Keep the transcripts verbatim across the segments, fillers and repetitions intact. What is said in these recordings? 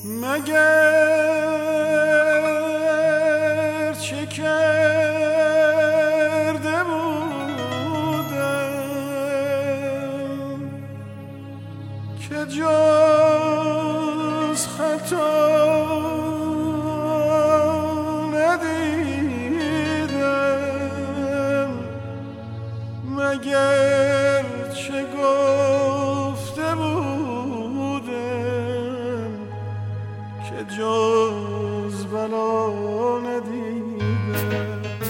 مگر چه کرده بودم که جز خطا ندیدم، مگر چه گفته بودم که جز بلا ندیدم.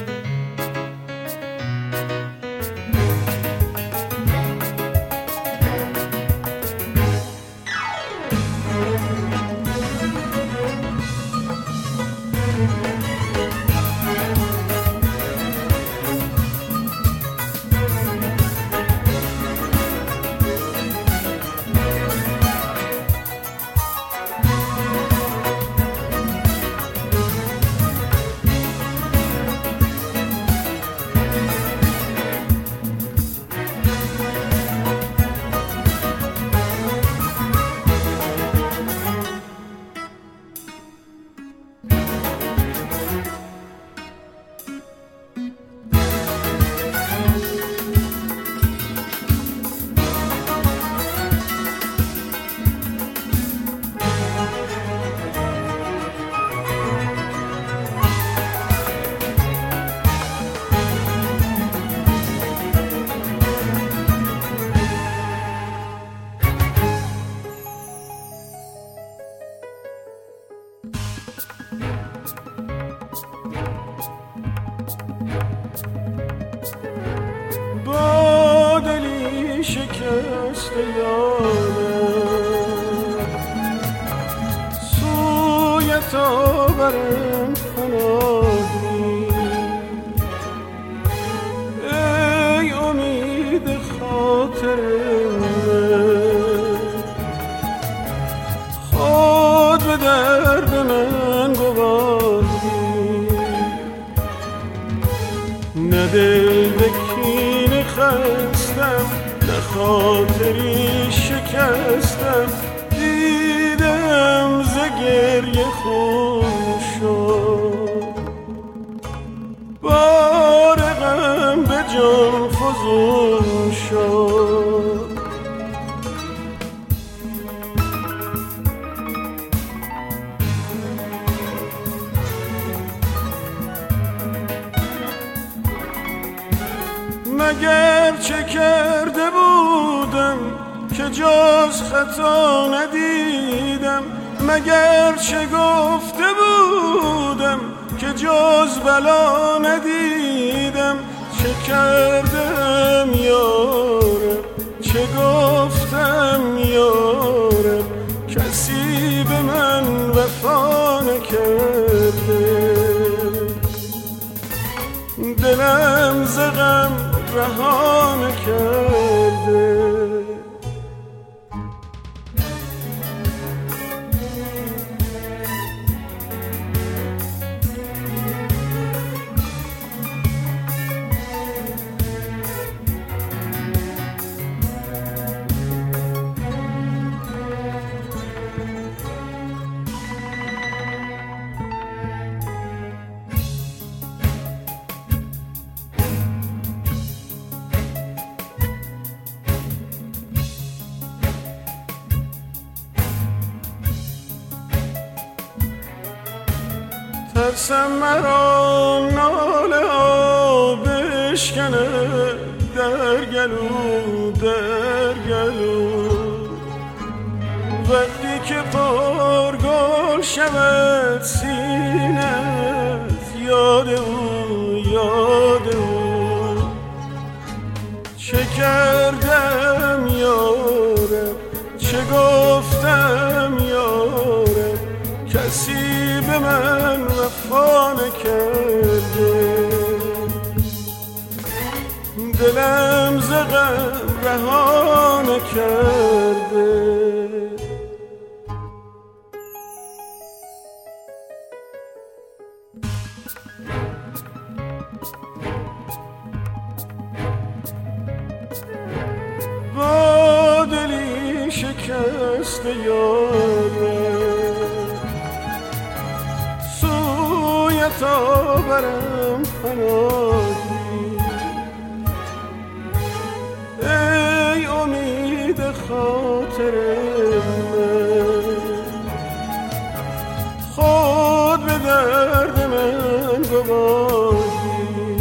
با دلی شکسته یارم سوی تو برم پناهی، ای امید خاطر من خود به درد من گواهی، نه دل به کینه خستم نه خاطری شکستم، دیدم ز گریه خون شد بار غم به جان فزون شد. مگر چه کرده بودم که جز خطا ندیدم، مگر چه گفته بودم که جز بلا ندیدم، چه کردم یارب چه گفتم یارب کسی به من وفا نکرده، دلم ز غم رها نکرده. ترسم مرا ناله ها بشکنه در گلو در گلو، وقتی که پرگل شود سینه یاد او یاد او، چه کردم یارب چه گفتم یارب کسی به من وفا نکرده، دلم ز غم رها نکرده. با دلی شکسته یارم تا برم پناهی. ای امید خاطر من، خود به درد من گواهی.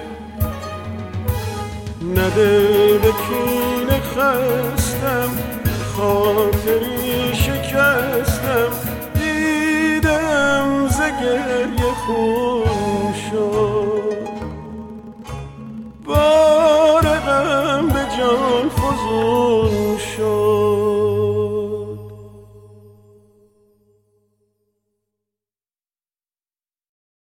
نده به کینه خستم، خاطری شکستم، دیدم ز گریه خون شد. بار غم به جان فزود